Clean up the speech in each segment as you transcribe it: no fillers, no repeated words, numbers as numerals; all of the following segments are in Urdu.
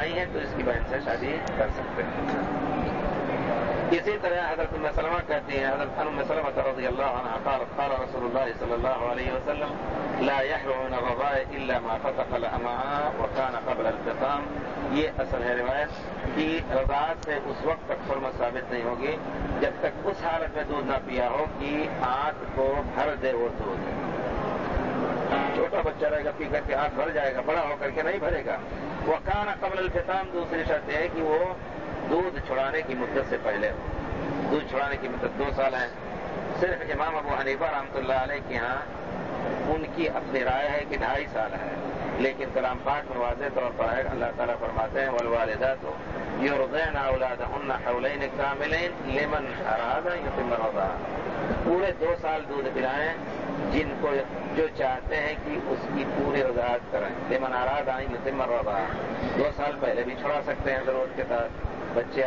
بھائی ہیں تو اس کی بہن سے شادی کر سکتے ہیں۔ اسی طرح حضرت ام سلمہ کہتی ہیں، حضرت ام سلمہ رضی اللہ عنہ قالت قال رسول اللہ صلی اللہ علیہ وسلم لا يحرم من الرضاع الا ما فتق الامعاء وكان قبل الفطام۔ یہ اصل ہے روایت کہ رضاعت سے اس وقت تک حرمت ثابت نہیں ہوگی جب تک اس حالت میں دودھ نہ پیا ہو کہ آنت کو بھر دے وہ دودھ۔ چھوٹا بچہ رہے گا پی کر کے آنکھ بھر جائے گا، بڑا ہو کر کے نہیں بھرے گا۔ وكان قبل الفطام، دوسری شرط ہے کہ وہ دودھ چھڑانے کی مدت سے پہلے ہو۔ دودھ چھڑانے کی مدت 2 سال ہے۔ صرف امام ابو حنیفہ رحمۃ اللہ علیہ کے ہاں ان کی اپنی رائے ہے کہ 2.5 سال ہے، لیکن کلام پاک میں واضح طور پر ہے، اللہ تعالیٰ فرماتے ہیں والوالدات یرضعن اولادهن حولین کاملین لمن اراد ان یتم الرضاعہ۔ پورے 2 سال دودھ پلائیں جن کو جو چاہتے ہیں کہ اس کی پوری رضاعت کریں۔ لمن اراد ان یتم الرضاعہ، 2 سال پہلے بھی چھڑا سکتے ہیں ضرورت کے تحت۔ بچے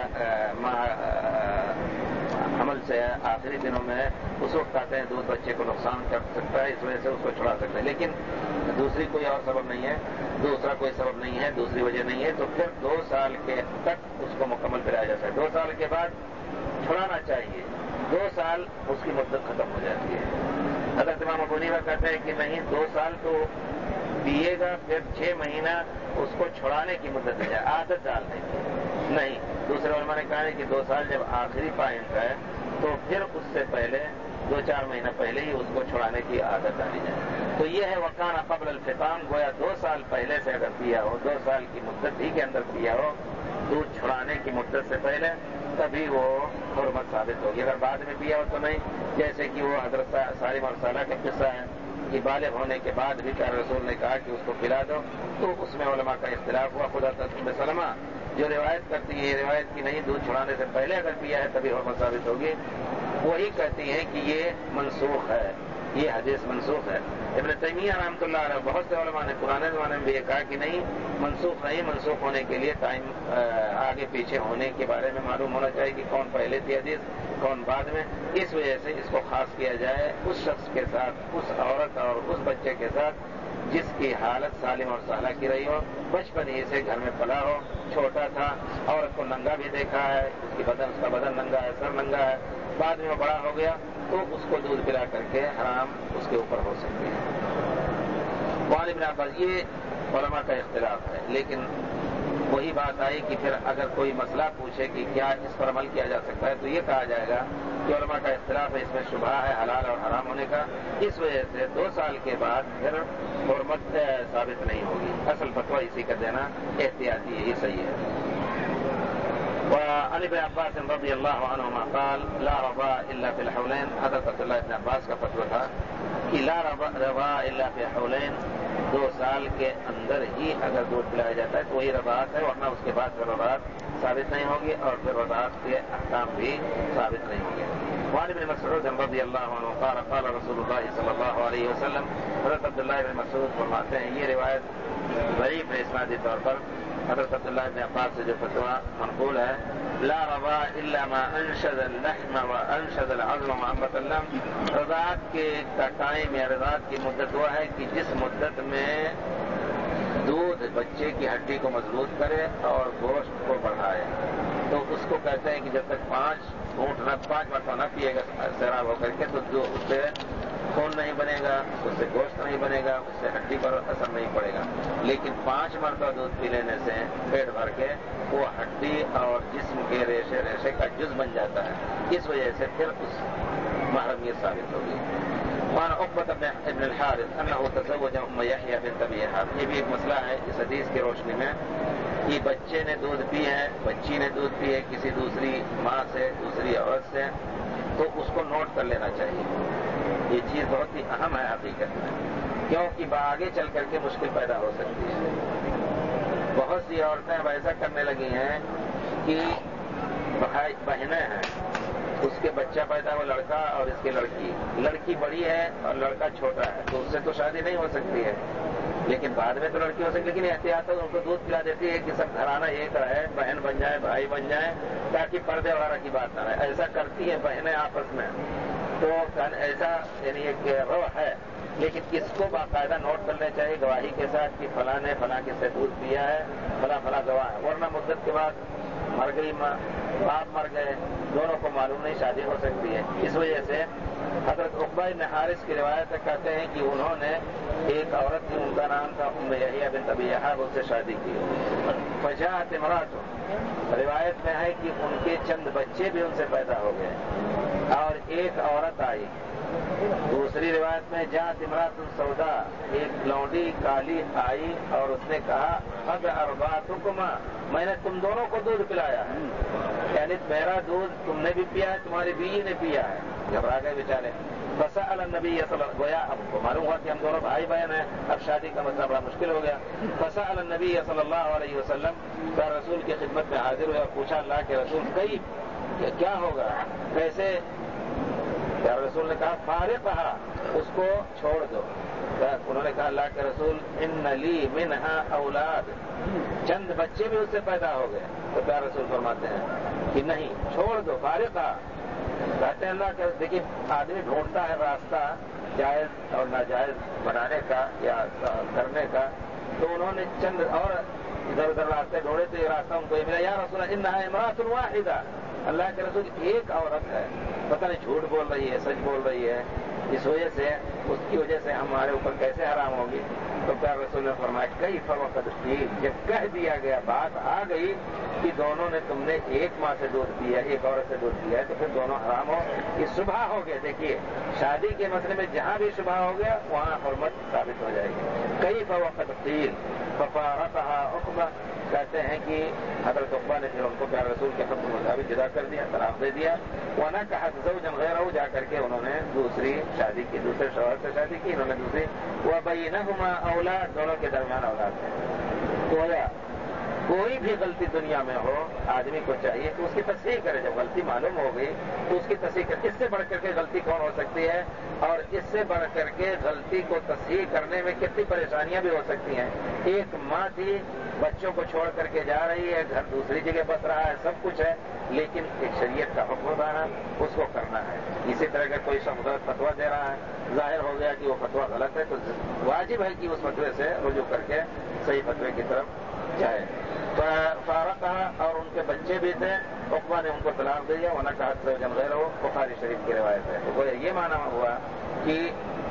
حمل سے آخری دنوں میں اس وقت آتے ہیں دودھ بچے کو نقصان کر سکتا ہے، اس وجہ سے اس کو چھڑا سکتے ہیں، لیکن دوسری کوئی اور سبب نہیں ہے، دوسرا کوئی سبب نہیں ہے، دوسری وجہ نہیں ہے، تو پھر 2 سال کے تک اس کو مکمل پلایا جاتا ہے۔ 2 سال کے بعد چھڑانا چاہیے، 2 سال اس کی مدت ختم ہو جاتی ہے۔ حضرت امام ابو حنیفہ کہتے ہیں کہ نہیں، 2 سال تو پیے گا، پھر 6 مہینہ اس کو چھڑانے کی مدت ہے، عادت ڈالنے کی نہیں۔ دوسرے علماء نے کہا ہے کہ 2 سال جب آخری پوائنٹ ہے تو پھر اس سے پہلے 2-4 مہینہ پہلے ہی اس کو چھڑانے کی عادت ڈالی جائے۔ تو یہ ہے وکان قبل الفطام، گویا 2 سال پہلے سے اگر پیا ہو، 2 سال کی مدت ہی کے اندر پیا ہو دودھ چھڑانے کی مدت سے پہلے، تبھی وہ حرمت ثابت ہوگی۔ اگر بعد میں پیا ہو تو نہیں، جیسے کہ وہ حضرت سالم اور صالح کا قصہ ہے کہ بالغ ہونے کے بعد بھی پیارے رسول نے کہا کہ اس کو پلا دو، تو اس میں علماء کا اختلاف ہوا۔ خدا ام سلمہ جو روایت کرتی ہے، یہ روایت کی نہیں دودھ چھڑانے سے پہلے اگر پیا ہے تبھی حرمت ثابت ہوگی، وہی کہتی ہیں کہ یہ منسوخ ہے، یہ حدیث منسوخ ہے۔ ابن تیمیہ رحمۃ اللہ علیہ بہت سے علماء نے پرانے زمانے میں بھی یہ کہا کہ نہیں، منسوخ نہیں، منسوخ ہونے کے لیے ٹائم آگے پیچھے ہونے کے بارے میں معلوم ہونا چاہیے کہ کون پہلے تھی حدیث کون بعد میں، اس وجہ سے اس کو خاص کیا جائے اس شخص کے ساتھ، اس عورت اور اس بچے کے ساتھ جس کی حالت سالم اور صالح کی رہی ہو، بچپن ہی سے گھر میں پلا ہو، چھوٹا تھا، عورت کو ننگا بھی دیکھا ہے، اس کا بدن ننگا ہے، سر ننگا ہے، بعد میں وہ بڑا ہو گیا تو اس کو دودھ پلا کر کے حرام اس کے اوپر ہو سکتی ہے۔ وعن ابن عباس، یہ علماء کا اختلاف ہے، لیکن وہی بات آئی کہ پھر اگر کوئی مسئلہ پوچھے کہ کیا اس پر عمل کیا جا سکتا ہے تو یہ کہا جائے گا کہ علماء کا اختلاف ہے، اس میں شبہ ہے حلال اور حرام ہونے کا، اس وجہ سے 2 سال کے بعد پھر حرمت ثابت نہیں ہوگی۔ اصل فتویٰ اسی کا دینا احتیاطی یہی صحیح ہے۔ وعن ابن عباس رضی اللہ عنہما قال لا رضاع الا فی الحولین، حضرت عبداللہ ابن عباس کا فتویٰ تھا کہ لا رضاع الا فی الحولین، 2 سال کے اندر ہی اگر دودھ پلایا جاتا ہے تو وہی رضاعت ہے، ورنہ اس کے بعد پھر رضاعت ثابت نہیں ہوگی اور پھر رضاعت کے احکام بھی ثابت نہیں ہوں گے۔ وعن ابن مسعود رضی اللہ عنہ قال قال رسول اللہ صلی اللہ علیہ وسلم، حضرت عبداللہ ابن مسعود فرماتے ہیں، یہ روایت ضعیف ہے اسنادی طور پر، حضرت عبداللہ ابن عباس سے جو فتویٰ منقول ہے، لا رضاع الا ما انشد اللحم وانشد العظم وانبت اللحم، رضاعت کے کا ٹائم یا رضاعت کی مدت وہ ہے کہ جس مدت میں دودھ بچے کی ہڈی کو مضبوط کرے اور گوشت کو بڑھائے، تو اس کو کہتے ہیں کہ جب تک 5 مرتبہ نہ پیے گا سیراب ہو کر کے تو اس سے خون نہیں بنے گا، اس سے گوشت نہیں بنے گا، اس سے ہڈی پر اثر نہیں پڑے گا، لیکن 5 مرتبہ دودھ پی لینے سے پیٹ بھر کے وہ ہڈی اور جسم کے ریشے کا جز بن جاتا ہے، اس وجہ سے پھر اس محرمیت ثابت ہوگی۔ وعن عقبة بن الحارث انه تزوج ام يحيى بنت ابي حاتم، یہ بھی ایک مسئلہ ہے اس حدیث کی روشنی میں کہ بچے نے دودھ پی ہے، بچی نے دودھ پی ہے کسی دوسری ماں سے، دوسری عورت سے، تو اس کو نوٹ کر لینا چاہیے۔ یہ چیز بہت ہی اہم ہے حقیقت میں، کیونکہ آگے چل کر کے مشکل پیدا ہو سکتی ہے۔ بہت سی عورتیں اب ایسا کرنے لگی ہیں کہ بہنیں ہیں، اس کے بچہ پیدا ہوا لڑکا اور اس کی لڑکی بڑی ہے اور لڑکا چھوٹا ہے، تو اس سے تو شادی نہیں ہو سکتی ہے، لیکن بعد میں تو لڑکی ہو سکتی ہے، لیکن احتیاط ان کو دودھ پلا دیتی ہے کہ سب گھرانہ ایک رہے، بہن بن جائے، بھائی بن جائے، تاکہ پردے وغیرہ کی بات نہ رہے۔ ایسا کرتی ہیں بہنیں آپس میں، تو ایسا یعنی ایک روح ہے لیکن اس کو باقاعدہ نوٹ کرنا چاہیے گواہی کے ساتھ کہ فلاں نے فلاں کے سے دودھ پیا ہے، فلاں فلاں گواہ ہے، ورنہ مدت کے بعد مر گئی ماں، باپ مر گئے، دونوں کو معلوم نہیں، شادی ہو سکتی ہے۔ اس وجہ سے حضرت عقبہ بن حارث کی روایت کہتے ہیں کہ انہوں نے ایک عورت تھی، ان کا نام تھا ام یحییٰ بنت ابی یحییٰ، اس سے شادی کی۔ فجاءت امرأۃ، روایت میں ہے کہ ان کے چند بچے بھی ان سے پیدا ہو گئے، اور ایک عورت آئی۔ دوسری روایت میں جاءت امرأۃ سودا، ایک لونڈی کالی آئی اور اس نے کہا قد ارضعتکما، میں نے تم دونوں کو دودھ پلایا ہے، یعنی میرا دودھ تم نے بھی پیا ہے، تمہاری بیوی نے پیا ہے۔ گھبرا گئے بیچارے۔ فسأل النبی صلی اللہ علیہ وسلم، گویا اب کو معلوم ہوا کہ ہم دونوں بھائی بہن ہیں، اب شادی کا مسئلہ بڑا مشکل ہو گیا۔ فسأل النبی صلی اللہ علیہ وسلم، تو رسول کی خدمت میں حاضر ہوئے اور پوچھا اللہ کے رسول کیا ہوگا، کیسے؟ رسول نے کہا فارقھا، اس کو چھوڑ دو۔ انہوں نے کہا اللہ کے رسول ان لی منہا اولاد، چند بچے بھی اس سے پیدا ہو گئے۔ تو پیارے رسول فرماتے ہیں کہ نہیں، چھوڑ دو، فارقھا۔ کہتے ہیں اللہ کہ دیکھیے آدمی ڈھونڈتا ہے راستہ جائز اور ناجائز بنانے کا یا کرنے کا، تو انہوں نے چند اور ادھر ادھر راستے ڈھونڈے تو یہ راستہ ان کو یہ ملا، یا رسول اللہ انہا امرأۃ واحدہ، اللہ کے رسول ایک عورت ہے، پتہ نہیں جھوٹ بول رہی ہے سچ بول رہی ہے، اس وجہ سے اس کی وجہ سے ہمارے اوپر کیسے حرام ہوگی؟ تو پیارے رسول نے فرمایا کیف وقد قیل، جب کہہ دیا گیا، بات آ گئی کہ دونوں نے تم نے ایک ماں سے دودھ پیا، ایک عورت سے دودھ پیا ہے، تو پھر دونوں حرام ہو، یہ شبہ ہو گیا۔ دیکھیے شادی کے مسئلے میں جہاں بھی شبہ ہو گیا وہاں حرمت ثابت ہو جائے گی۔ کیف وقد قیل ففارقھا عقبہ، کہتے ہیں کہ حضرت عقبہ نے پھر ان کو پیارے رسول کے حکم مطابق جدا کر دیا، طلاق دے دیا۔ وَنَكَحَتْ زَوْجًا غَيْرَهُ، جا کر کے انہوں نے دوسری شادی کی، دوسرے شوہر سے شادی کی، انہوں نے دوسری۔ وَبَيْنَهُمَا اولاد، دونوں کے درمیان اولاد ہے۔ گویا کوئی بھی غلطی دنیا میں ہو آدمی کو چاہیے کہ اس کی تصحیح کرے، جب غلطی معلوم ہو گئی تو اس کی تصحیح کرے۔ اس سے بڑھ کر کے غلطی کون ہو سکتی ہے، اور اس سے بڑھ کر کے غلطی کو تصحیح کرنے میں کتنی پریشانیاں بھی ہو سکتی ہیں۔ ایک ماں تھی، بچوں کو چھوڑ کر کے جا رہی ہے، گھر دوسری جگہ بس رہا ہے، سب کچھ ہے، لیکن ایک شریعت کا حکم ہوتا ہے، اس کو کرنا ہے۔ اسی طرح کا کوئی شخص غلط فتویٰ دے رہا ہے، ظاہر ہو گیا کہ وہ فتویٰ غلط ہے، تو واجب ہے کہ اس فتوے سے رجوع کر کے صحیح فتوے کی طرف جائے۔ فارقھا، اور ان کے بچے بھی تھے، عقبہ نے ان کو طلاق دیا۔ وَنَكَحَتْ زَوْجًا غَيْرَهُ، بخاری شریف کی روایت ہے۔ تو یہ معنی ہوا کہ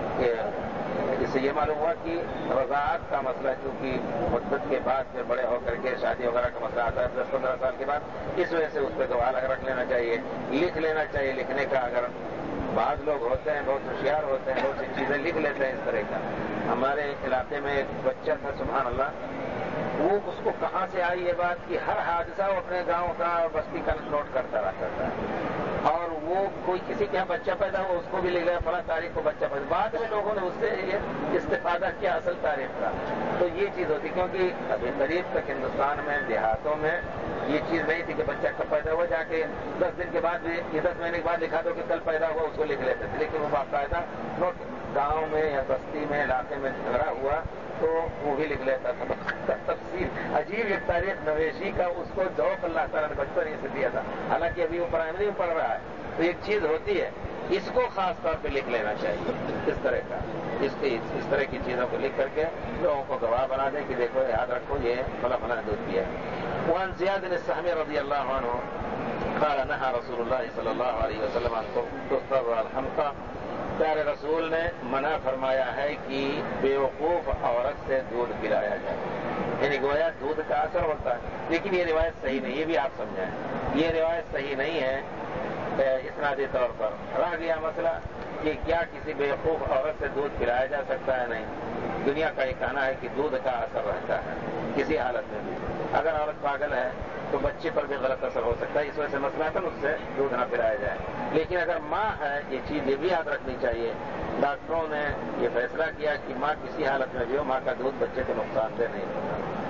اس سے یہ معلوم ہوا کہ رضاعت کا مسئلہ چونکہ مدت کے بعد پھر بڑے ہو کر کے شادی وغیرہ کا مسئلہ آتا ہے 10-15 سال کے بعد، اس وجہ سے اس پہ گواہ رکھ لینا چاہیے، لکھ لینا چاہیے۔ لکھنے کا اگر بعض لوگ ہوتے ہیں بہت ہوشیار ہوتے ہیں، بہت سی چیزیں لکھ لیتے ہیں اس طرح کا۔ ہمارے علاقے میں ایک بچہ تھا سبحان اللہ، وہ اس کو کہاں سے آئی یہ بات کہ ہر حادثہ وہ اپنے گاؤں کا اور بستی کا نوٹ کرتا رہتا تھا، اور وہ کوئی کسی کے یہاں بچہ پیدا ہو اس کو بھی لے گیا فلاں تاریخ کو بچہ پیدا، بعد میں لوگوں نے اس سے یہ استفادہ کیا اصل تاریخ کا۔ تو یہ چیز ہوتی کیونکہ ابھی قریب تک ہندوستان میں دیہاتوں میں یہ چیز نہیں تھی کہ بچہ کب پیدا ہوا، جا کے 10 دن کے بعد بھی یا 10 مہینے کے بعد لکھا دو کہ کل پیدا ہوا، اس کو لکھ لیتے تھے، لیکن وہ باقاعدہ نوٹ گاؤں میں یا بستی میں علاقے میں جھگڑا ہوا تو وہ بھی لکھ لیتا تھا۔ تفصیل عجیب ایک تاریخ نویشی کا اس کو ذوق اللہ تعالیٰ نے بچپن ہی سے دیا تھا، حالانکہ ابھی وہ پرائمری میں پڑھ رہا ہے، تو ایک چیز ہوتی ہے اس کو خاص طور پہ لکھ لینا چاہیے، اس طرح کا اس طرح کی چیزوں کو لکھ کر کے لوگوں کو گواہ بنا دیں کہ دیکھو یاد رکھو یہ فلاں فلاں دودھ پیا ہے۔ وعن زیاد بن السہمی رضی اللہ عنہ قال نہى رسول اللہ صلی اللہ علیہ وسلم عن تستر الحمقى، پیارے رسول نے منع فرمایا ہے کہ بیوقوف عورت سے دودھ پلایا جائے، یعنی گویا دودھ کا اثر ہوتا ہے، لیکن یہ روایت صحیح نہیں، یہ بھی آپ سمجھائیں، یہ روایت صحیح نہیں ہے۔ اسنادی طور پر رہ گیا مسئلہ کہ کیا کسی بیوقوف عورت سے دودھ پلایا جا سکتا ہے، نہیں، دنیا کا یہ کہنا ہے کہ دودھ کا اثر رہتا ہے کسی حالت میں بھی، اگر عورت پاگل ہے تو بچے پر بھی غلط اثر ہو سکتا ہے، اس وجہ سے مسئلہ ہے اس سے دودھ نہ پلایا جائے، لیکن اگر ماں ہے یہ چیز یہ بھی یاد رکھنی چاہیے، ڈاکٹروں نے یہ فیصلہ کیا کہ ماں کسی حالت میں بھی ہو ماں کا دودھ بچے کو نقصان دہ نہیں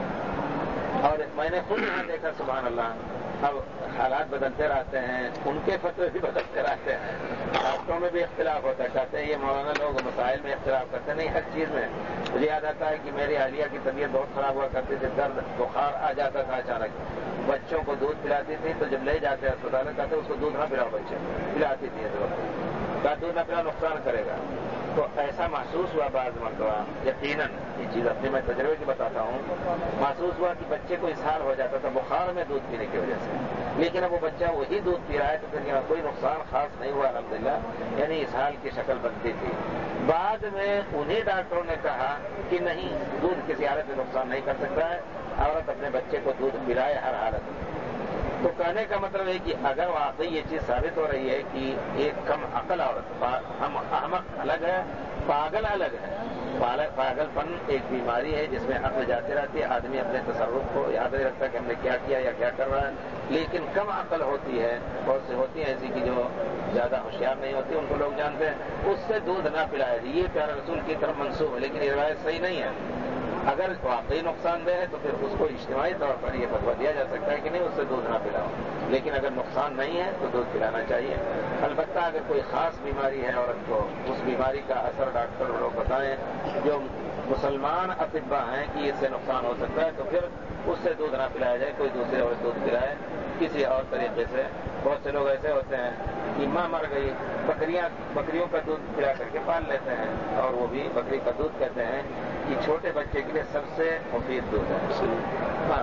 ہوتا، اور میں نے خود یہاں دیکھا سبحان اللہ، اب حالات بدلتے رہتے ہیں، ان کے فتوے بھی بدلتے رہتے ہیں، ڈاکٹروں میں بھی اختلاف ہوتا ہے، کہتے ہیں یہ مولانا لوگ مسائل میں اختلاف کرتے نہیں، ہر چیز میں۔ مجھے یاد آتا ہے کہ میری اہلیہ کی طبیعت بہت خراب ہوا کرتی تھی، درد بخار آ جاتا تھا اچانک، بچوں کو دودھ پلاتی تھی تو جب لے جاتے اسپتال میں کہتے اس کو دودھ نہ پلاؤ، بچے پلاتی تھی، کہا دودھ نہ پلاؤ نقصان کرے گا، تو ایسا محسوس ہوا بعض مرتبہ، یقیناً یہ چیز اپنے میں تجربے کی بتاتا ہوں، محسوس ہوا کہ بچے کو اسہال ہو جاتا تھا بخار میں دودھ پینے کی وجہ سے، لیکن اب وہ بچہ وہی دودھ پی رہا ہے تو پھر کوئی نقصان خاص نہیں ہوا الحمدللہ، یعنی اسہال کی شکل بنتی تھی۔ بعد میں انہی ڈاکٹروں نے کہا کہ نہیں، دودھ کسی حالت میں نقصان نہیں کر سکتا ہے، عورت اپنے بچے کو دودھ پلائے ہر حالت میں۔ تو کہنے کا مطلب ہے کہ اگر واقعی یہ چیز ثابت ہو رہی ہے کہ ایک کم عقل عورت، ہم احمق الگ ہے، پاگل الگ ہے، پاگل پن ایک بیماری ہے جس میں عقل جاتی رہتی ہے، آدمی اپنے تصرف کو یاد نہیں رکھتا کہ ہم نے کیا کیا یا کیا کر رہا ہے، لیکن کم عقل ہوتی ہے، بہت سے ہوتی ہیں ایسی کہ جو زیادہ ہوشیار نہیں ہوتی، ان کو لوگ جانتے ہیں، اس سے دودھ نہ پلائے، یہ پیارے رسول کی طرف منسوب ہے، لیکن یہ روایت صحیح نہیں ہے۔ اگر واقعی نقصان دہ ہے تو پھر اس کو اجتماعی طور پر یہ فتویٰ دیا جا سکتا ہے کہ نہیں، اس سے دودھ نہ پلاؤ، لیکن اگر نقصان نہیں ہے تو دودھ پلانا چاہیے۔ البتہ اگر کوئی خاص بیماری ہے عورت کو، اس بیماری کا اثر ڈاکٹر لوگ بتائیں جو مسلمان اطباء ہیں کہ اس سے نقصان ہو سکتا ہے، تو پھر اس سے دودھ نہ پلایا جائے، کوئی دوسرے اور دودھ پلائے کسی اور طریقے سے۔ بہت سے لوگ ایسے ہوتے ہیں کہ ماں مر گئی، بکریوں کا دودھ پلا کر کے پال لیتے ہیں، اور وہ بھی بکری کا دودھ کہتے ہیں کہ چھوٹے بچے کے لیے سب سے مفید دودھ ہے۔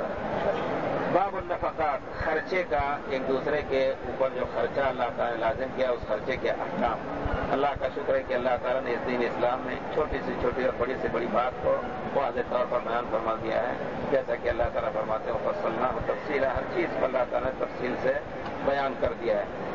باب النفقات، خرچے کا، ایک دوسرے کے اوپر جو خرچہ اللہ تعالیٰ نے لازم کیا اس خرچے کے احکام۔ اللہ کا شکر ہے کہ اللہ تعالیٰ نے اس دین اسلام میں چھوٹی سے چھوٹی اور بڑی سے بڑی بات کو واضح طور پر بیان فرما دیا ہے، جیسا کہ اللہ تعالیٰ فرماتے ہیں فصلناہ تفصیلا، ہر چیز کو اللہ تعالیٰ نے تفصیل سے بیان کر دیا ہے،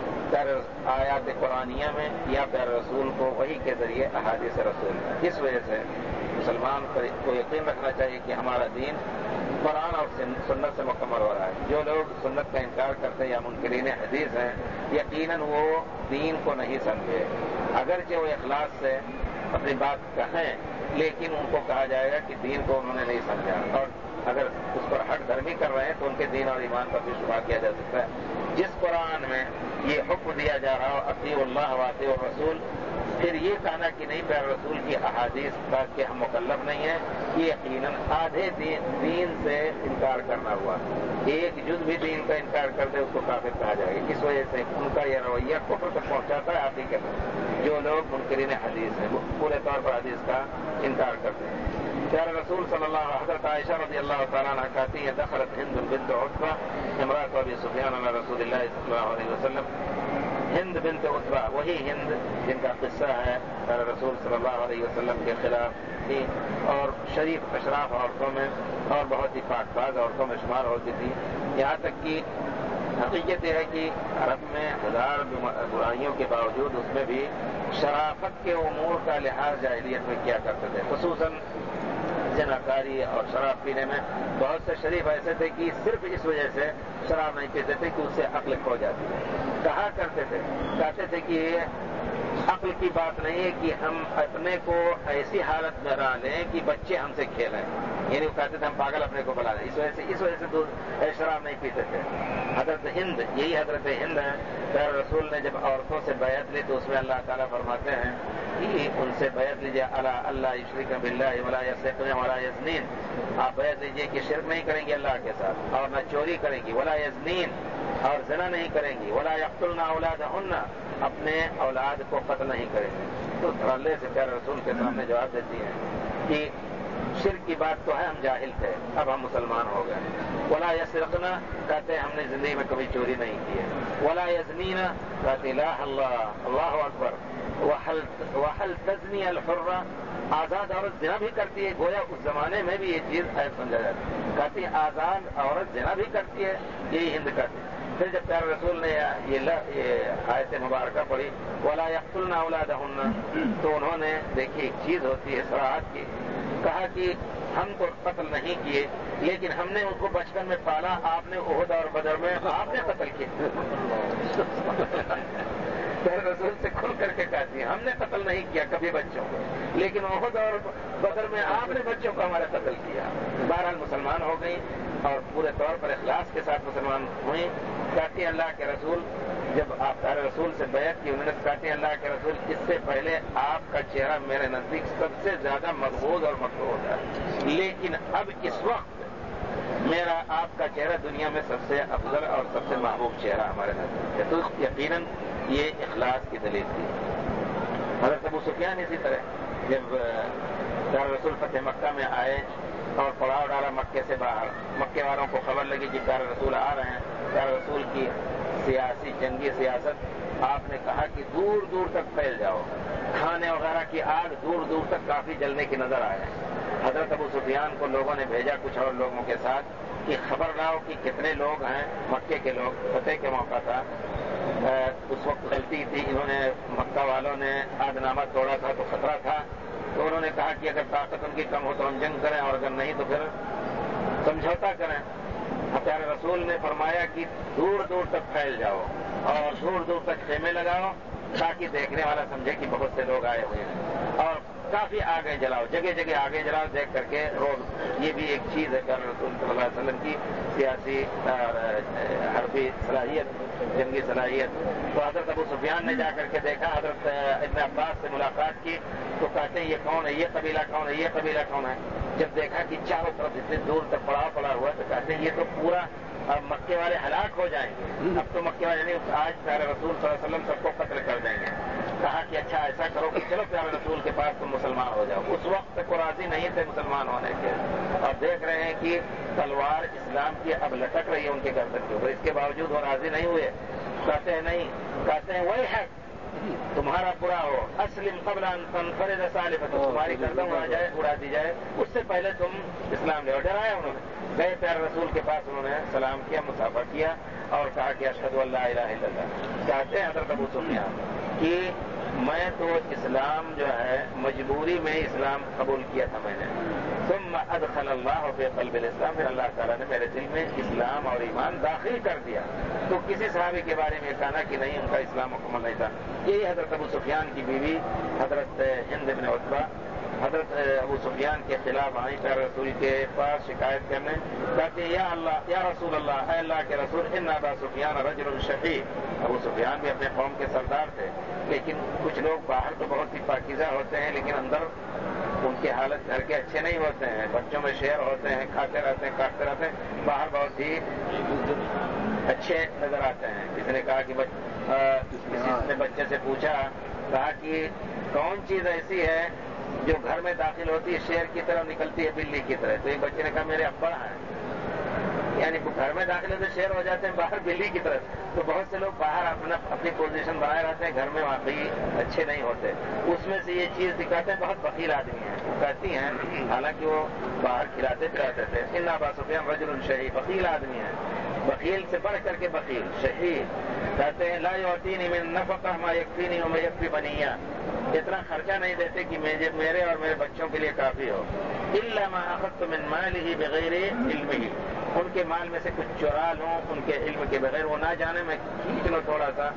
آیات قرآنیہ میں یا پیارے رسول کو وحی کے ذریعے احادیث رسول میں۔ اس وجہ سے مسلمان کو یقین رکھنا چاہیے کہ ہمارا دین قرآن اور سنت سے مکمل ہو رہا ہے۔ جو لوگ سنت کا انکار کرتے ہیں یا منکرین حدیث ہیں، یقیناً وہ دین کو نہیں سمجھے، اگرچہ وہ اخلاص سے اپنی بات کہیں، لیکن ان کو کہا جائے گا کہ دین کو انہوں نے نہیں سمجھا، اور اگر اس پر ہٹ دھرمی کر رہے ہیں تو ان کے دین اور ایمان پر بھی شبہ کیا جا سکتا ہے۔ جس قرآن میں یہ حکم دیا جا رہا ہو اطیعوا اللہ واطیعوا الرسول، پھر یہ کہنا کہ نہیں پیارے رسول کی احادیث کا کہ ہم مکلف نہیں ہیں، یہ یقیناً آدھے دین سے انکار کرنا ہوا۔ ایک جز بھی دین کا انکار کر دے اس کو کافر کہا جائے گا۔ اس وجہ سے ان کا یہ رویہ کفر تک پہنچاتا ہے حقیقت، جو لوگ منکرین حدیث ہیں وہ پورے طور پر حدیث کا انکار کرتے ہیں۔ پیارے رسول صلی اللہ علیہ وسلم، حضرت عائشہ رضی اللہ تعالیٰ عنہ کہتی ہے دخلت ہند بنت عتبہ امرأۃ ابی سفیان علی رسول اللہ صلی اللہ علیہ وسلم۔ ہند بنت عتبہ وہی ہند جن کا قصہ ہے پیارے رسول صلی اللہ علیہ وسلم کے خلاف تھی، اور شریف اشراف عورتوں میں اور بہت ہی پاک باز عورتوں میں شمار ہوتی تھی، یہاں تک کہ حقیقت یہ ہے کہ عرب میں ہزار برائیوں کے باوجود اس میں بھی شرافت کے امور کا لحاظ جاہلیت میں کیا کرتے تھے، خصوصاً زناکاری اور شراب پینے میں۔ بہت سے شریف ایسے تھے کہ صرف اس وجہ سے شراب نہیں پیتے تھے کہ اس سے عقل کھو جاتی ہے، کہا کرتے تھے، کہتے تھے کہ یہ عقل کی بات نہیں ہے کہ ہم اپنے کو ایسی حالت میں ڈال لیں کہ بچے ہم سے کھیلیں، یعنی وہ کہتے تھے ہم پاگل اپنے کو بلا دیں، اس وجہ سے شراب نہیں پیتے تھے۔ حضرت ہند، یہی حضرت ہند ہے، پیارے رسول نے جب عورتوں سے بیعت لی تو اس میں اللہ تعالیٰ فرماتے ہیں کہ ان سے بیعت لیجیے اللہ یشرک باللہ ولا یسرقن ولا یزنین، آپ بیعت لیجیے کہ شرک نہیں کریں گی اللہ کے ساتھ، اور نہ چوری کریں گی، ولا یزنین، اور زنا نہیں کریں گی، ولا یقتلن اولادہن، اپنے اولاد کو قتل نہیں کریں گے۔ تو دھڑلے سے پیارے رسول کے سامنے جواب دیتی ہیں کہ شرک کی بات تو ہے، ہم جاہل تھے، اب ہم مسلمان ہو گئے۔ ولا یسرقن، کہتے ہیں ہم نے زندگی میں کبھی چوری نہیں کی ہے۔ ولا یزنین، کہتے لا اللہ اکبر۔ وحل تزنی الحرہ، آزاد عورت زنا بھی کرتی ہے، گویا اس زمانے میں بھی یہ چیز عیب سمجھا جاتی ہے، کہتی ہے آزاد عورت زنا بھی کرتی ہے، یہی ہند کرتی ہے۔ پھر جب پیارے رسول نے یہ آیت مبارکہ پڑھی ولا یقتلن اولادہن، تو انہوں نے دیکھی ایک چیز ہوتی ہے صراحت کی، کہا کہ ہم تو قتل نہیں کیے، لیکن ہم نے ان کو بچپن میں پالا، آپ نے احد اور بدر میں آپ نے قتل کیا۔ پیارے رسول سے کھل کر کے کہتی ہیں ہم نے قتل نہیں کیا کبھی بچوں کو، لیکن احد اور بدر میں آپ نے بچوں کو ہمارا قتل کیا۔ بہرحال مسلمان ہو گئی اور پورے طور پر اخلاص کے ساتھ مسلمان ہوئی۔ کہتی ہیں اللہ کے رسول، جب آپ پیارے رسول سے بیعت کی، انہوں نے کہتے ہیں اللہ کے رسول اس سے پہلے آپ کا چہرہ میرے نزدیک سب سے زیادہ مقبول اور مقبول ہوتا ہے، لیکن اب اس وقت میرا آپ کا چہرہ دنیا میں سب سے افضل اور سب سے محبوب چہرہ ہمارے نزدیک ہے۔ تو یقیناً یہ اخلاص کی دلیل تھی۔ حضرت ابو سفیان اسی طرح جب پیارے رسول فتح مکہ میں آئے اور پڑاؤ ڈالا مکے سے باہر، مکے والوں کو خبر لگی کہ پیارے رسول آ رہے ہیں، پیارے رسول کی سیاسی جنگی سیاست، آپ نے کہا کہ دور دور تک پھیل جاؤ، کھانے وغیرہ کی آگ دور دور تک کافی جلنے کی نظر آئے۔ حضرت ابو سفیان کو لوگوں نے بھیجا کچھ اور لوگوں کے ساتھ کہ خبر لاؤ کہ کتنے لوگ ہیں، مکے کے لوگ، فتح کے موقع تھا، اس وقت غلطی تھی، انہوں نے مکہ والوں نے عہد نامہ توڑا تھا تو خطرہ تھا، تو انہوں نے کہا کہ اگر طاقت ان کی کم ہو تو ہم جنگ کریں اور اگر نہیں تو پھر سمجھوتا کریں۔ پیارے رسول نے فرمایا کہ دور دور تک پھیل جاؤ اور دور دور تک خیمے لگاؤ تاکہ دیکھنے والا سمجھے کہ بہت سے لوگ آئے ہوئے ہیں، اور کافی آگے جلاؤ، جگہ جگہ آگے جلاؤ، دیکھ کر کے روز۔ یہ بھی ایک چیز ہے پیارے رسول صلی اللہ علیہ وسلم کی سیاسی اور حربی صلاحیت، جنگی صلاحیت۔ تو حضرت ابو سفیان نے جا کر کے دیکھا، حضرت ابن عباس سے ملاقات کی تو کہتے ہیں یہ کون ہے، یہ قبیلہ کون ہے، یہ قبیلہ کون ہے۔ جب دیکھا کہ چاروں طرف اتنے دور تک پڑاؤ پڑا ہوا تو کہتے ہیں یہ تو پورا مکے والے ہلاک ہو جائیں گے، اب تو مکے والے نہیں، آج پیارے رسول صلی اللہ علیہ وسلم سب کو قتل کر دیں گے۔ کہا کہ اچھا ایسا کرو کہ چلو پیارے رسول کے پاس تم مسلمان ہو جاؤ۔ اس وقت تک وہ راضی نہیں تھے مسلمان ہونے کے، اور دیکھ رہے ہیں کہ تلوار اسلام کی اب لٹک رہی ہے ان کے گردن کے اوپر، اس کے باوجود وہ راضی نہیں ہوئے۔ کہتے ہیں نہیں، کہتے ہیں وہی ہے تمہارا برا ہو، اسلم قبل ان تنفرد سالفتہ، تمہاری گردن اڑا دی جائے اس سے پہلے تم اسلام لے۔ ڈرایا انہوں نے، گئے پیارے رسول کے پاس، انہوں نے سلام کیا، مصافحہ کیا اور کہا کہ اشہد ان لا الہ الا اللہ۔ کہتے ہیں حضرت ابو سفیان کہ میں تو اسلام جو ہے مجبوری میں اسلام قبول کیا تھا میں نے، ثم ادخل اللہ فی قلب الاسلام، پھر اللہ تعالیٰ نے میرے دل میں اسلام اور ایمان داخل کر دیا۔ تو کسی صحابی کے بارے میں کہنا کہ نہیں ان کا اسلام مکمل نہیں تھا۔ یہی حضرت ابو سفیان کی بیوی حضرت ہند بن عتبہ حضرت ابو سفیان کے خلاف آئی پیارے رسول کے پاس شکایت کرنے، کہتے ہیں یا اللہ، یا رسول اللہ، اے اللہ کے رسول، ان ابا سفیان رجل شقی، ابو سفیان بھی اپنے قوم کے سردار تھے، لیکن کچھ لوگ باہر تو بہت ہی پاکیزہ ہوتے ہیں لیکن اندر ان کی حالت گھر کے اچھے نہیں ہوتے ہیں، بچوں میں شیر ہوتے ہیں، کھاتے رہتے ہیں، کاٹتے رہتے ہیں، باہر بہت ہی اچھے نظر آتے ہیں۔ کسی نے کہا کہ کسی نے بچے سے پوچھا، کہا کہ کون چیز ایسی ہے جو گھر میں داخل ہوتی ہے شیر کی طرح نکلتی ہے بلی کی طرح؟ تو ایک بچے نے کہا میرے ابا ہیں، یعنی گھر میں داخل ہوتے شیر ہو جاتے ہیں، باہر بلی کی طرح۔ تو بہت سے لوگ باہر اپنی پوزیشن بنائے رہتے ہیں، گھر میں واقعی اچھے نہیں ہوتے۔ اس میں سے یہ چیز دکھاتے ہیں بہت بخیل آدمی ہیں، وہ کہتی ہیں حالانکہ وہ باہر کھلاتے پلاتے تھے، ان ابا سفیان رجل شہید، بخیل آدمی ہے، بخیل سے بڑھ کر کے بخیل، شہید۔ کہتے ہیں لا یعطینی من نفقہ ما یکفینی وما یکفی بنیہ، اتنا خرچہ نہیں دیتے کہ میرے اور میرے بچوں کے لیے کافی ہو۔ الا ما اخذت من مالہ بغیر علمہ، ان کے مال میں سے کچھ چرا لوں ان کے علم کے بغیر، وہ نہ جانے میں کھینچ لو تھوڑا سا،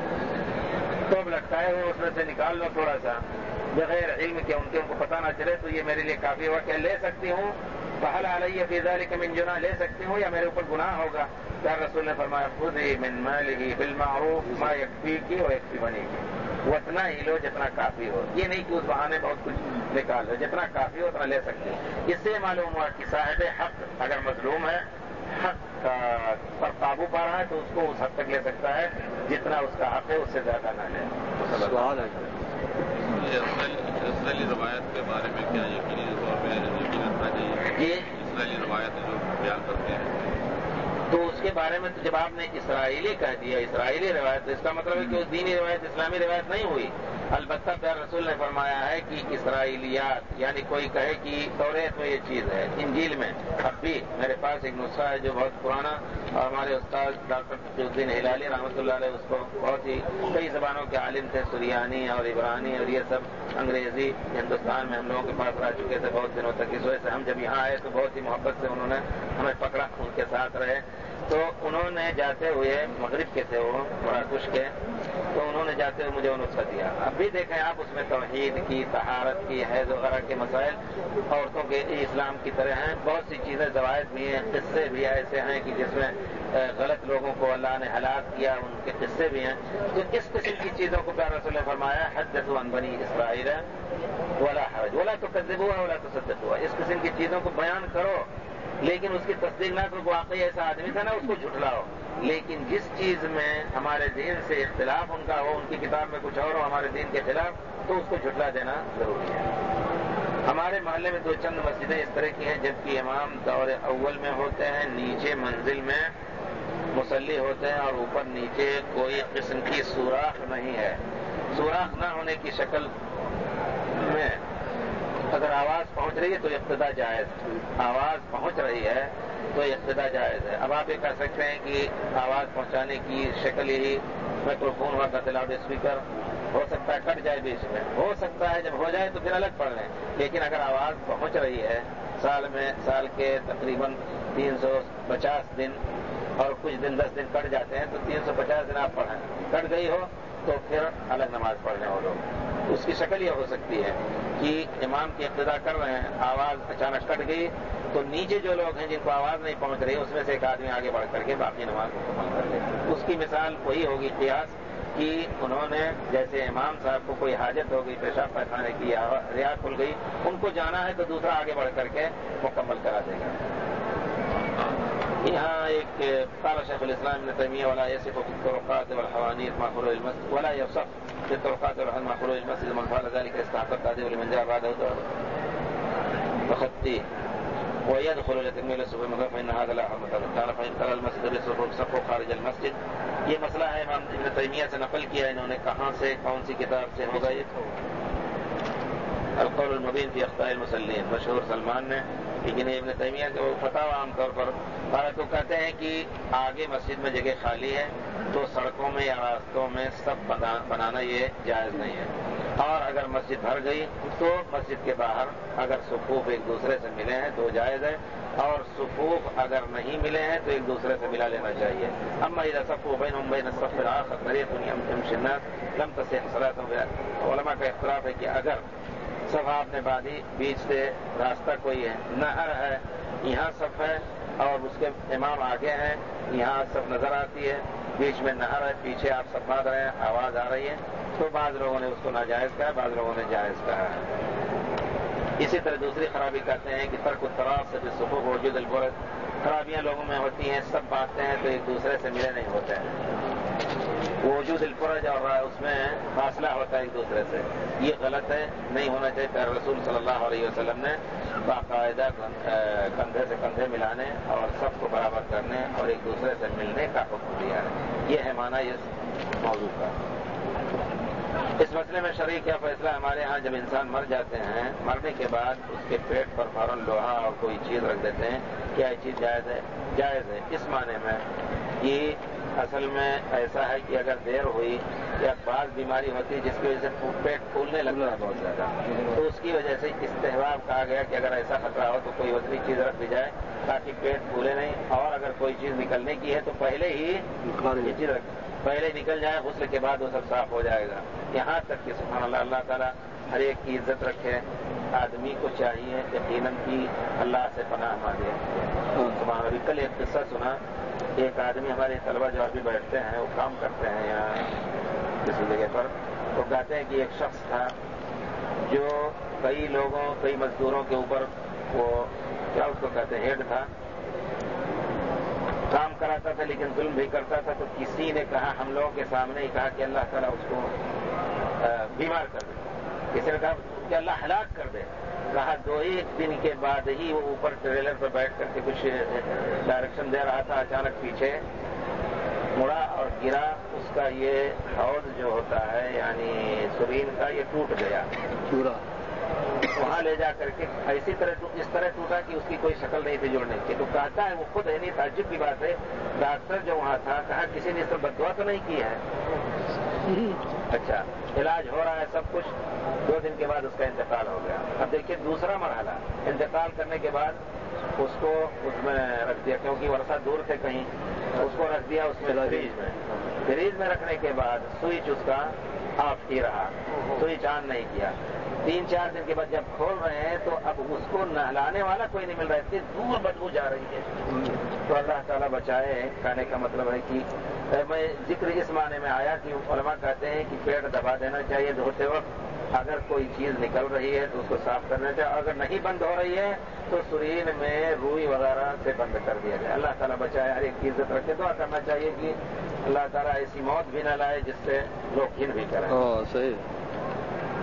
توب لٹکائے ہوئے اس میں سے نکال لو تھوڑا سا، بغیر علم کے، ان کو پتہ نہ چلے، تو یہ میرے لیے کافی ہوا کہ لے سکتی ہوں، فہل علی فی ذلک من جناح، لے سکتی ہوں یا میرے اوپر گناہ ہوگا؟ پیارے رسول نے فرمایا خذی من مالہ بالمعروف ما یکفیک و یکفی بنیک، وہ اتنا ہی لو جتنا کافی ہو، یہ نہیں کہ اس بہانے بہت کچھ نکال لو، جتنا کافی ہو اتنا لے سکتے ہیں۔ اس سے معلوم ہوا کہ صاحب حق اگر مظلوم ہے، حق پر قابو پا رہا ہے تو اس کو اس حد تک لے سکتا ہے جتنا اس کا حق ہے، اس سے زیادہ نہ لے۔ اسرائیلی روایت کے بارے میں کیا یقینی طور پہ یقین رکھنا چاہیے؟ یہ اسرائیلی روایت جو بیان کرتے ہیں تو اس کے بارے میں تو جب آپ نے اسرائیلی کہہ دیا، اسرائیلی روایت، تو اس کا مطلب ہے کہ وہ دینی روایت اسلامی روایت نہیں ہوئی۔ البتہ پیارے رسول نے فرمایا ہے کہ اسرائیلیات، یعنی کوئی کہے کہ توریت میں یہ چیز ہے، انجیل میں، اب بھی میرے پاس ایک نسخہ ہے جو بہت پرانا، اور ہمارے استاد ڈاکٹر تقی الدین ہلالی رحمۃ اللہ علیہ اس کو بہت ہی کئی زبانوں کے عالم تھے، سریانی اور عبرانی اور یہ سب انگریزی ہندوستان میں ہم لوگوں کے پاس رہ چکے تھے بہت دنوں تک، اس وجہ سے ہم جب یہاں آئے تو بہت ہی محبت سے انہوں نے ہمیں پکڑا، ان کے ساتھ رہے۔ تو انہوں نے جاتے ہوئے، مغرب کے تھے وہ، مراکش کے، تو انہوں نے جاتے ہوئے مجھے وہ نسخہ دیا۔ اب بھی دیکھیں آپ، اس میں توحید کی، طہارت کی، حیض وغیرہ کے مسائل عورتوں کے اسلام کی طرح ہیں، بہت سی چیزیں زوائد بھی ہیں، قصے بھی ایسے ہیں کہ جس میں غلط لوگوں کو اللہ نے ہلاک کیا، ان کے قصے بھی ہیں۔ تو اس قسم کی چیزوں کو پیارے رسول نے فرمایا حدثوا عن بنی اسرائیل ولا حرج ولا تکذبوها ولا تصدقوها، اس قسم کی چیزوں کو بیان کرو لیکن اس کی تصدیق نہ کرو، واقعی ایسا آدمی تھا نا، اس کو جھٹلاؤ، لیکن جس چیز میں ہمارے دین سے اختلاف ان کا ہو، ان کی کتاب میں کچھ اور ہو ہمارے دین کے خلاف، تو اس کو جھٹلا دینا ضروری ہے۔ ہمارے محلے میں 2 چند مسجدیں اس طرح کی ہیں جبکہ امام دور اول میں ہوتے ہیں، نیچے منزل میں مصلی ہوتے ہیں اور اوپر نیچے کوئی قسم کی سوراخ نہیں ہے۔ سوراخ نہ ہونے کی شکل میں اگر آواز پہنچ رہی ہے تو اقتدا جائز، آواز پہنچ رہی ہے تو اقتدا جائز ہے۔ اب آپ یہ کہہ سکتے ہیں کہ آواز پہنچانے کی شکل یہی مائکروفون ہوا کرتے لاؤڈ اسپیکر، ہو سکتا ہے کٹ جائے بیچ میں، ہو سکتا ہے جب ہو جائے تو پھر الگ پڑھ لیں، لیکن اگر آواز پہنچ رہی ہے سال کے تقریباً 350 دن اور کچھ دن 10 دن کٹ جاتے ہیں تو 350 دن آپ پڑھیں، کٹ گئی ہو تو پھر الگ نماز پڑھنے ہو لوگ۔ اس کی شکل یہ ہو سکتی ہے کہ امام کی اقتدا کر رہے ہیں، آواز اچانک کٹ گئی تو نیچے جو لوگ ہیں جن کو آواز نہیں پہنچ رہی اس میں سے ایک آدمی آگے بڑھ کر کے باقی نماز مکمل کر لے۔ اس کی مثال وہی ہوگی قیاس کہ انہوں نے جیسے امام صاحب کو کوئی حاجت ہو گئی، پیشاب پیخانے کی، ریا کھل گئی، ان کو جانا ہے تو دوسرا آگے بڑھ کر کے مکمل کرا دے گا۔ یہاں ایک قال شیخ الاسلام ابن تیمیہ ولا يصف في الطرقات والحوانيت مع خروج المسجد ولا يصف في الطرقات والحوانيت مع خروج المسجد من فعل ذلك استحق التعذيب لمن جاء بعده تخطيه ويدخل لتكميل الصفوف المغرب فإن هذا لا حرمة له تعالى فإن ترى المسجد بالصفوف خارج المسجد۔ یہ مسئلہ ہے امام ابن تیمیہ سے نقل کیا انہوں نے، کہاں سے کون سی کتاب سے ہوگا یہ؟ القول المبین فی اخطاء المصلین، مشہور سلمان نے، لیکن ابن تیمیہ کے وہ فتاوی عام طور پر تو کہتے ہیں کہ آگے مسجد میں جگہ خالی ہے تو سڑکوں میں یا راستوں میں سب بنانا یہ جائز نہیں ہے، اور اگر مسجد بھر گئی تو مسجد کے باہر اگر صفوف ایک دوسرے سے ملے ہیں تو جائز ہے، اور صفوف اگر نہیں ملے ہیں تو ایک دوسرے سے ملا لینا چاہیے۔ اما اذا صفوا بینہم بین الصف الآخر طریق یمشی الناس لم تصح صلاتهم۔ علماء کا اختلاف ہے کہ اگر صف آپ نے باندھی، بیچ سے راستہ کوئی ہے، نہر ہے، یہاں صف ہے اور اس کے امام آگے ہیں، یہاں صف نظر آتی ہے، بیچ میں نہر ہے، پیچھے آپ صف باندھ رہے ہیں، آواز آ رہی ہے، تو بعض لوگوں نے اس کو ناجائز کہا، بعض لوگوں نے جائز کہا ہے۔ اسی طرح دوسری خرابی کہتے ہیں کہ ترک التراص سے بالصفوف وجود البرد، خرابیاں لوگوں میں ہوتی ہیں، سب باندھتے ہیں تو ایک دوسرے سے ملے نہیں ہوتے ہیں، وجود الفرج اور اس میں فاصلہ ہوتا ہے ایک دوسرے سے، یہ غلط ہے، نہیں ہونا چاہیے۔ پیارے رسول صلی اللہ علیہ وسلم نے باقاعدہ کندھے سے کندھے ملانے اور سب کو برابر کرنے اور ایک دوسرے سے ملنے کا حکم دیا ہے، یہ ہے معنی اس موضوع کا۔ اس مسئلے میں شرعی کیا فیصلہ؟ ہمارے ہاں جب انسان مر جاتے ہیں، مرنے کے بعد اس کے پیٹ پر فوراً لوہا اور کوئی چیز رکھ دیتے ہیں، کیا یہ چیز جائز ہے؟ جائز ہے، اس معنی میں کہ اصل میں ایسا ہے کہ اگر دیر ہوئی یا بعض بیماری ہوتی ہے جس کی وجہ سے پیٹ پھولنے لگتا ہے بہت زیادہ، تو اس کی وجہ سے استحباب کہا گیا کہ اگر ایسا خطرہ ہو تو کوئی وزنی چیز رکھ دی جائے تاکہ پیٹ پھولے نہیں، اور اگر کوئی چیز نکلنے کی ہے تو پہلے ہی یہ چیز پہلے نکل جائے، غسل کے بعد وہ سب صاف ہو جائے گا۔ یہاں تک کہ سبحان اللہ، اللہ تعالیٰ ہر ایک کی عزت رکھے، آدمی کو چاہیے یقیناً کی اللہ سے پناہ مانگے۔ سبحان اللہ، کل ایک قصہ سنا، ایک آدمی، ہمارے طلبہ جو ابھی بیٹھتے ہیں وہ کام کرتے ہیں یہاں کسی جگہ پر، تو کہتے ہیں کہ ایک شخص تھا جو کئی مزدوروں کے اوپر وہ کیا اس کو کہتے ہیں ہیڈ تھا، کام کراتا تھا لیکن ظلم بھی کرتا تھا، تو کسی نے کہا، ہم لوگوں کے سامنے ہی کہا کہ اللہ تعالیٰ اس کو بیمار کر دے، کسی نے کہا کہ اللہ ہلاک کر دے، کہا 2 دن کے بعد ہی وہ اوپر ٹریلر پہ بیٹھ کر کے کچھ ڈائریکشن دے رہا تھا، اچانک پیچھے مڑا اور گرا، اس کا یہ حوض جو ہوتا ہے یعنی سرین کا یہ ٹوٹ گیا پورا، وہاں لے جا کر کے اس طرح ٹوٹا کہ اس کی کوئی شکل نہیں تھی جوڑنے کی، تو کہتا ہے وہ خود ہے نہیں، تعجب کی بات ہے، ڈاکٹر جو وہاں تھا کہا کسی نے اس پر بددعا تو نہیں کی ہے؟ اچھا، علاج ہو رہا ہے سب کچھ، 2 دن کے بعد اس کا انتقال ہو گیا۔ اب دیکھیے دوسرا مرحلہ، انتقال کرنے کے بعد اس کو اس میں رکھ دیا، کیونکہ ورثہ دور تھے کہیں، اس کو رکھ دیا اس میں فریج میں رکھنے کے بعد سوئچ اس کا آف ہی رہا، سوئچ آن نہیں کیا۔ 3-4 دن کے بعد جب کھول رہے ہیں تو اب اس کو نہلانے والا کوئی نہیں مل رہا ہے، اتنی دور بدبو جا رہی ہے، تو اللہ تعالیٰ بچائے۔ کہنے کا مطلب ہے کہ میں ذکر اس معنی میں آیا کہ علماء کہتے ہیں کہ پیٹ دبا دینا چاہیے دھوتے وقت، اگر کوئی چیز نکل رہی ہے تو اس کو صاف کرنا چاہیے، اگر نہیں بند ہو رہی ہے تو سرین میں روئی وغیرہ سے بند کر دیا جائے۔ اللہ تعالیٰ بچائے، ہر ایک کی عزت رکھے، دعا کرنا چاہیے کہ اللہ تعالیٰ ایسی موت بھی نہ لائے جس سے لوگ گھن بھی کریں۔ صحیح۔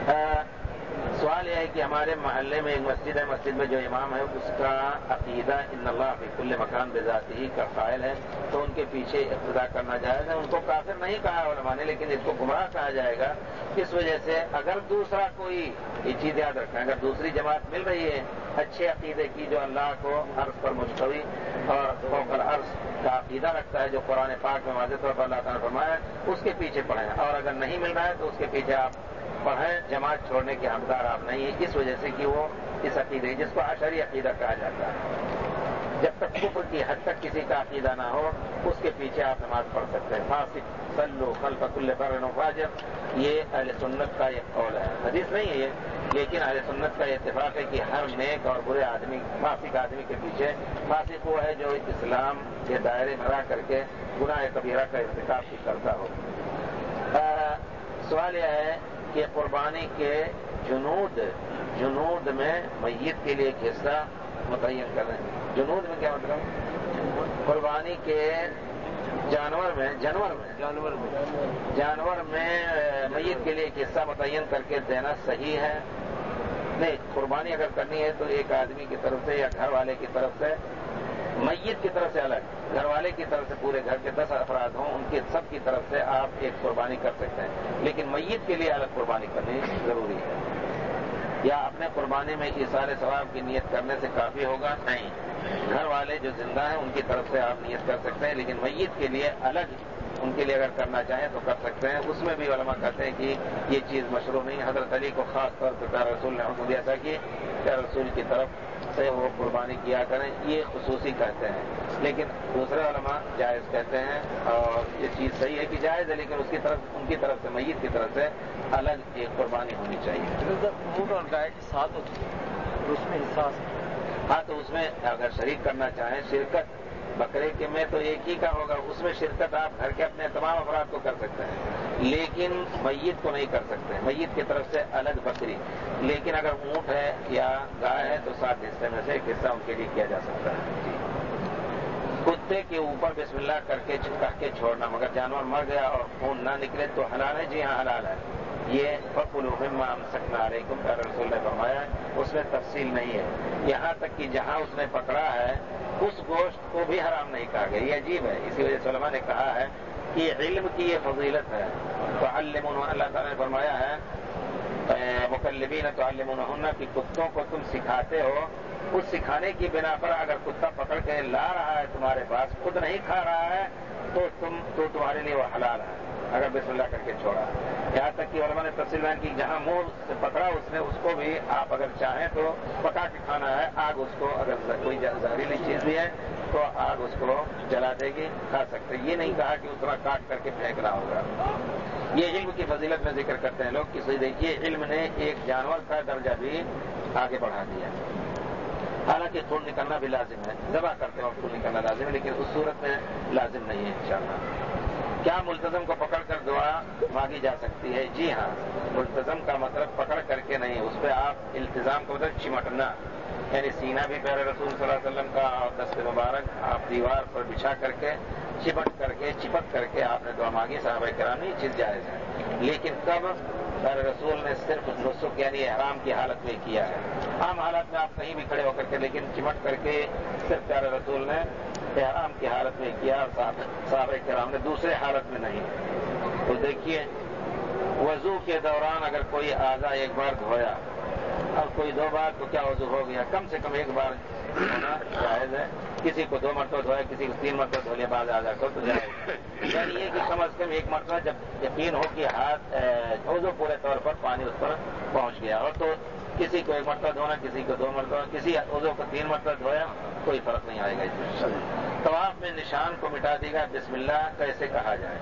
سوال یہ ہے کہ ہمارے محلے میں ایک مسجد ہے، مسجد میں جو امام ہے اس کا عقیدہ ان اللہ فی کل مکان بذاتہ کا قائل ہے، تو ان کے پیچھے اقتدا کرنا جائز ہے؟ ان کو کافر نہیں کہا علماء نے، لیکن اس کو گمراہ کہا جائے گا۔ اس وجہ سے اگر دوسرا کوئی، یہ چیز یاد رکھیں، اگر دوسری جماعت مل رہی ہے اچھے عقیدے کی جو اللہ کو عرش پر مستوی اور فوق العرش کا عقیدہ رکھتا ہے، جو قرآن پاک میں واضح طور پر اللہ تعالیٰ نے فرمایا ہے، اس کے پیچھے پڑھیں، اور اگر نہیں مل رہا ہے تو اس کے پیچھے آپ پڑھیں، جماعت چھوڑنے کے حقدار آپ نہیں ہیں، اس وجہ سے کہ وہ اس عقیدے جس کو اشعری عقیدہ کہا جاتا ہے، جب تک کفر کی حد تک کسی کا عقیدہ نہ ہو اس کے پیچھے آپ نماز پڑھ سکتے ہیں۔ فاسق صلو خلف کل بر و فاجر، یہ اہل سنت کا ایک قول ہے، حدیث نہیں ہے یہ، لیکن اہل سنت کا اتفاق ہے کہ ہر نیک اور برے آدمی، فاسق آدمی کے پیچھے، فاسق وہ ہے جو اسلام کے دائرے میں رہ کر کے گناہ کبیرہ کا ارتکاب بھی کرتا ہو۔ سوال یہ ہے کہ قربانی کے جنود میں میت کے لیے ایک حصہ متعین کر رہے ہیں۔ جنود میں کیا مطلب؟ قربانی کے جانور میں میت کے لیے ایک حصہ متعین کر کے دینا صحیح ہے؟ نہیں، قربانی اگر کرنی ہے تو ایک آدمی کی طرف سے یا گھر والے کی طرف سے، میت کی طرف سے الگ، گھر والے کی طرف سے پورے گھر کے 10 افراد ہوں، ان کے سب کی طرف سے آپ ایک قربانی کر سکتے ہیں، لیکن میت کے لیے الگ قربانی کرنی ضروری ہے۔ یا اپنے قربانی میں ایثار ثواب کی نیت کرنے سے کافی ہوگا؟ نہیں، گھر والے جو زندہ ہیں ان کی طرف سے آپ نیت کر سکتے ہیں، لیکن میت کے لیے الگ ان کے لیے اگر کرنا چاہیں تو کر سکتے ہیں۔ اس میں بھی علماء کہتے ہیں کہ یہ چیز مشروع نہیں۔ حضرت علی کو خاص طور پر پیارے رسول نے حکم دیا تھا کہ پیارے رسول کی طرف سے وہ قربانی کیا کریں، یہ خصوصی کہتے ہیں، لیکن دوسرے علماء جائز کہتے ہیں، اور یہ چیز صحیح ہے کہ جائز ہے، لیکن ان کی طرف سے، میت کی طرف سے الگ ایک قربانی ہونی چاہیے۔ گائے کے ساتھ ہوتی ہے اس میں حصہ، ہاں تو اس میں اگر شریک کرنا چاہیں، شرکت بکرے کے میں تو ایک ہی کا ہوگا، اس میں شرکت آپ گھر کے اپنے تمام افراد کو کر سکتے ہیں، لیکن میت کو نہیں کر سکتے، میت کی طرف سے الگ بکری۔ لیکن اگر اونٹ ہے یا گائے ہے تو 7 حصے میں سے ایک حصہ ان کے لیے کیا جا سکتا ہے۔ کتے کے اوپر بسم اللہ کر کے کہہ کے چھوڑنا، مگر جانور مر گیا اور خون نہ نکلے تو حلال ہے؟ جی ہاں حلال ہے۔ یہ فَكُلُوا مِمَّا أَمْسَكْنَا عَلَيْكُمْ کا رسول نے فرمایا ہے، اس میں تفصیل نہیں ہے، یہاں تک کہ جہاں اس نے پکڑا ہے اس گوشت کو بھی حرام نہیں کہا گیا۔ یہ عجیب ہے، اسی وجہ سے علماء نے کہا ہے کہ علم کی یہ فضیلت ہے۔ تُعَلِّمُونَ، اللہ تعالیٰ نے فرمایا ہے مُكَلِّبِينَ تُعَلِّمُونَهُنَّ کہ کتوں کو تم سکھاتے ہو، اس سکھانے کی بنا پر اگر کتا پکڑ کے لا رہا ہے تمہارے پاس، خود نہیں کھا رہا ہے تو تمہارے لیے وہ حلال ہے اگر بسم اللہ کر کے چھوڑا۔ یہاں تک کہ علماء نے تفصیل بیان کی جہاں منہ سے پکڑا اس نے، اس کو بھی آپ اگر چاہیں تو پکا کے کھانا ہے، آگ اس کو اگر کوئی زہریلی چیز بھی ہے تو آگ اس کو جلا دے گی، کھا سکتے۔ یہ نہیں کہا کہ اتنا کاٹ کر کے پھینکنا ہوگا۔ یہ علم کی فضیلت میں ذکر کرتے ہیں لوگ، کسی دیکھیے علم نے ایک جانور کا درجہ بھی آگے بڑھا دیا۔ حالانکہ خون نکلنا بھی لازم ہے، ذبح کرتے وقت خون نکلنا لازم ہے، لیکن اس صورت میں لازم نہیں ہے انشاءاللہ۔ کیا ملتزم کو پکڑ کر دعا مانگی جا سکتی ہے؟ جی ہاں، ملتزم کا مطلب پکڑ کر کے نہیں، اس پہ آپ التزام کا مطلب چمٹنا، یعنی سینہ بھی پیارے رسول صلی اللہ علیہ وسلم کا اور دست مبارک آپ دیوار پر بچھا کر کے چپٹ کر کے آپ نے دعا مانگی، صحابہ کرام نے یہ چیز جائز ہے، لیکن کب پیارے رسول نے صرف نسک یعنی احرام کی حالت میں کیا ہے۔ عام حالت میں آپ کہیں بھی کھڑے ہو کر کے، لیکن چمٹ کر کے صرف پیارے رسول نے احرام کی حالت میں کیا، اور صحابہ کرام نے دوسرے حالت میں نہیں۔ تو دیکھیے وضو کے دوران اگر کوئی اعضا ایک بار دھویا اور کوئی 2 بار تو کیا وضو ہو گیا؟ کم سے کم ایک بار ہونا جائز ہے۔ کسی کو 2 مرتبہ دھویا، کسی کو 3 مرتبہ دھو لیا بعض اعضا کو، تو جائز ہے۔ یعنی یہ کہ کم از کم ایک مرتبہ جب یقین ہو کہ ہاتھ وضو پورے طور پر پانی اس پر پہنچ گیا، اور تو کسی کو 1 مرتبہ دھونا، کسی کو 2 مرتبہ، کسی وضو کو 3 مرتبہ دھویا، کوئی فرق نہیں آئے گا اس میں۔ طواف میں نشان کو مٹا دے گا بسم اللہ کیسے کہا جائے؟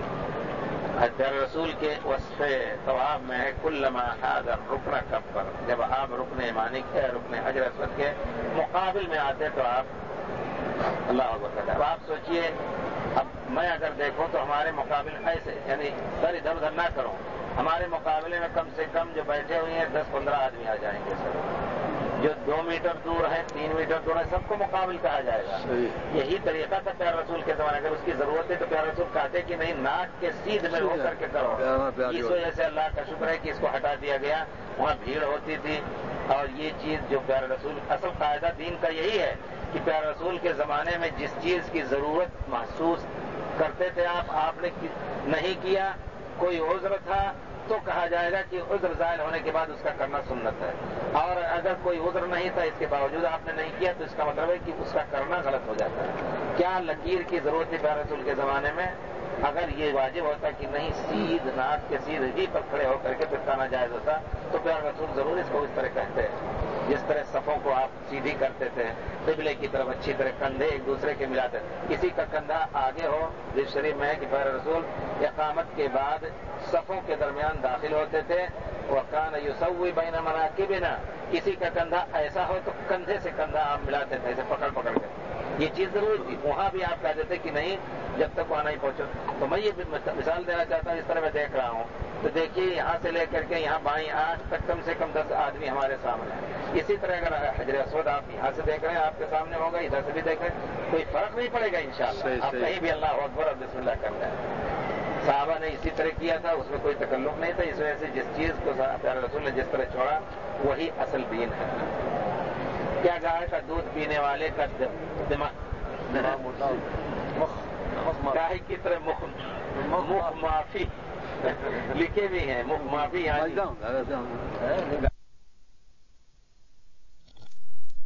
پیارے رسول کے وصف طواف میں ہے کلما حاذ الرکن کفر، جب آپ رکن یمانی کے، رکن حجر اسود کے مقابل میں آتے تو آپ اللہ اکبر کہتے ہیں۔ اب آپ سوچئے، اب میں اگر دیکھوں تو ہمارے مقابل ایسے، یعنی سر ادھر ادھر نہ کروں، ہمارے مقابلے میں کم سے کم جو بیٹھے ہوئے ہیں 10-15 آدمی آ جائیں گے سر، جو 2 میٹر دور ہے 3 میٹر دور ہے سب کو مقابل کہا جائے گا. یہی طریقہ تھا پیارے رسول کے زمانے. اگر اس کی ضرورت ہے تو پیارے رسول کہتے کہ نہیں ناک کے سیدھ میں ہو کر کے کرو. اس وجہ سے اللہ کا شکر ہے کہ اس کو ہٹا دیا گیا. وہاں بھیڑ ہوتی تھی. اور یہ چیز جو پیارے رسول اصل قاعدہ دین کا یہی ہے کہ پیارے رسول کے زمانے میں جس چیز کی ضرورت محسوس کرتے تھے آپ نے نہیں کیا, کوئی عذر تھا تو کہا جائے گا کہ عذر زائل ہونے کے بعد اس کا کرنا سنت ہے. اور اگر کوئی عذر نہیں تھا اس کے باوجود آپ نے نہیں کیا تو اس کا مطلب ہے کہ اس کا کرنا غلط ہو جاتا ہے. کیا لکیر کی ضرورت تھی پیارے رسول کے زمانے میں؟ اگر یہ واجب ہوتا کہ نہیں سیدھ ناک کے سیدھ ہی پر کھڑے ہو کر کے پھر کہنا جائز ہوتا تو پیارے رسول ضرور اس کو اس طرح کہتے ہیں جس طرح صفوں کو آپ سیدھی کرتے تھے, قبلے کی طرف اچھی طرح کندھے ایک دوسرے کے ملاتے تھے. کسی کا کندھا آگے ہو, حدیث شریف میں ہے کہ پیارے رسول اقامت کے بعد صفوں کے درمیان داخل ہوتے تھے. وَكَانَ يُسَوِّي بَيْنَ مَنَاكِبِنَا, کسی کا کندھا ایسا ہو تو کندھے سے کندھا آپ ملاتے تھے, ایسے پکڑ پکڑ کے. یہ چیز ضروری تھی. وہاں بھی آپ کہتے تھے کہ نہیں جب تک وہاں نہیں پہنچو. تو میں یہ مثال دینا چاہتا ہوں, اس طرح میں دیکھ رہا ہوں تو دیکھیے یہاں سے لے کر کے یہاں بائیں آج تک کم سے کم 10 آدمی ہمارے سامنے ہیں. اسی طرح اگر حجر اسود آپ یہاں سے دیکھ رہے ہیں آپ کے سامنے ہوگا, ادھر سے بھی دیکھ رہے ہیں, کوئی فرق نہیں پڑے گا انشاءاللہ. آپ کہیں بھی اللہ اکبر اور بسم اللہ کر رہے ہیں. صحابہ نے اسی طرح کیا تھا, اس میں کوئی تکلف نہیں تھا. اس وجہ سے جس چیز کو پیارے رسول نے جس طرح چھوڑا وہی اصل دین ہے. کیا گائے کا دودھ پینے والے کا دماغ گائے کی طرح مخ معافی لکھے بھی ہیں, مخ معافی.